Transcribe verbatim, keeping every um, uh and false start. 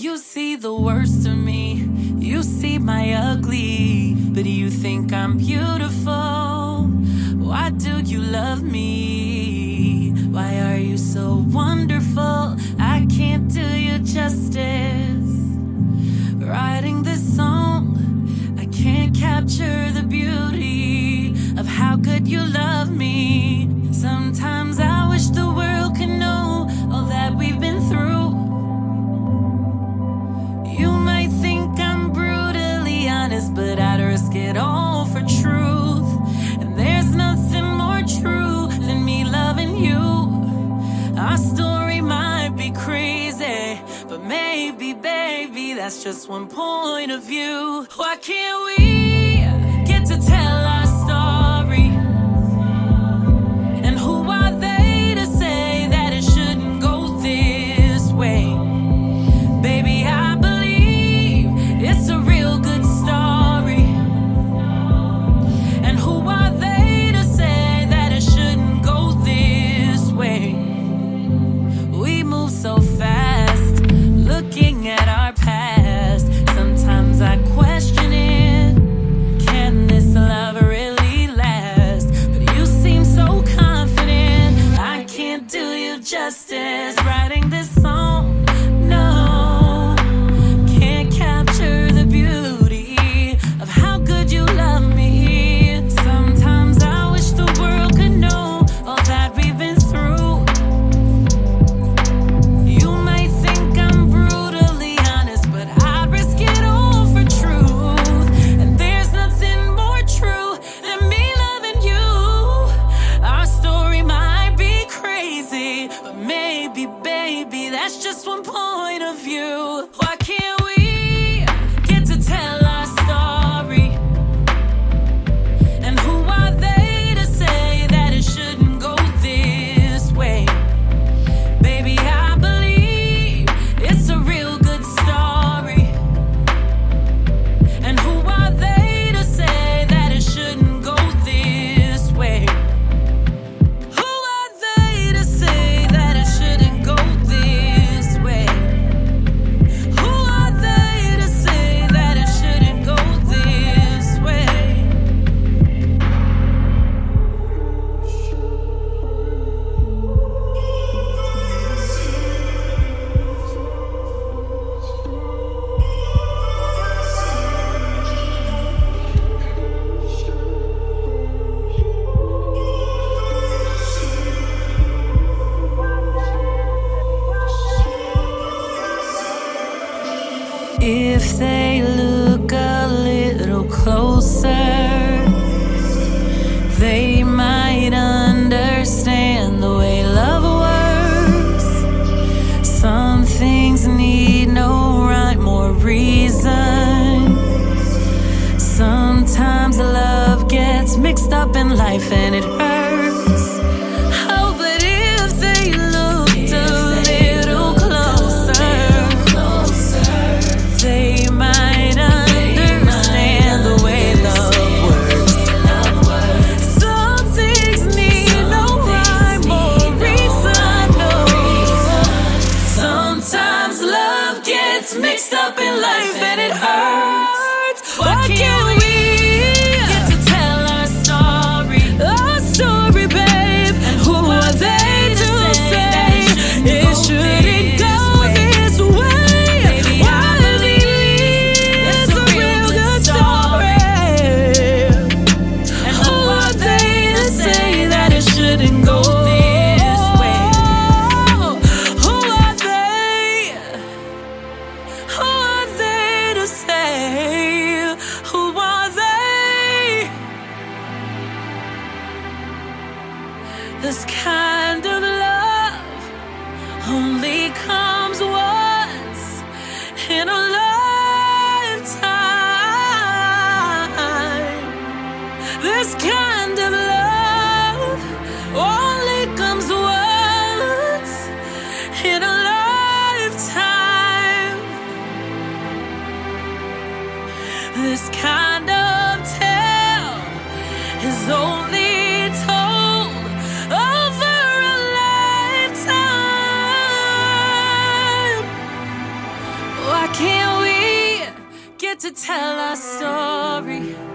You see the worst of me, you see my ugly, but you think I'm beautiful. Why do you love me? Why are you so wonderful? I can't do you justice. Writing this song, I can't capture the beauty of how good you love me. Sometimes I wish the world could know all that we've been through. You might think I'm brutally honest, but I'd risk it all for truth. And there's nothing more true than me loving you. Our story might be crazy, but maybe, baby, that's just one point of view. Why can't we get to tell our story? And who are they to say that it shouldn't go this way? Baby, I believe it's a real good story. And who are they to say that it shouldn't go this way? We move so fast, looking at our past. Sometimes I question it. Can this love really last? But you seem so confident. I can't do you justice writing this song. No, can't capture the beauty of how good you love me. Sometimes I wish the world could know all that we've been through. You might think I'm brutally honest, but I'd risk it all for truth. And there's nothing more true than me loving you. Our story might be crazy, but maybe, baby, that's just one point of view. Why can't we get to tell our story? And who are they to say that it shouldn't go this way? Baby, I believe it's a real good story. And who are they to say that it shouldn't go this way? Who are they to say that it shouldn't go this way? Who are they to say that it shouldn't go this way? If they look a little closer, they might understand the way love works. Some things need no rhyme or reason. Sometimes love gets mixed up in life and it hurts. Oh, but if they looked a little closer, they might understand the way love works. Some things need no rhyme or reason, no. Sometimes love gets mixed up in life and it hurts. Why can't we get to tell our story? Our story, babe. And who are they to say it shouldn't go this way? Why believe it's a real good story? And who are they to say that it shouldn't go this way? Who are they? Who are they to say? Who are they? This kind of love only comes once in a lifetime. This kind of love only comes once in a lifetime. This kind of tale is only told over a lifetime. to tell our story.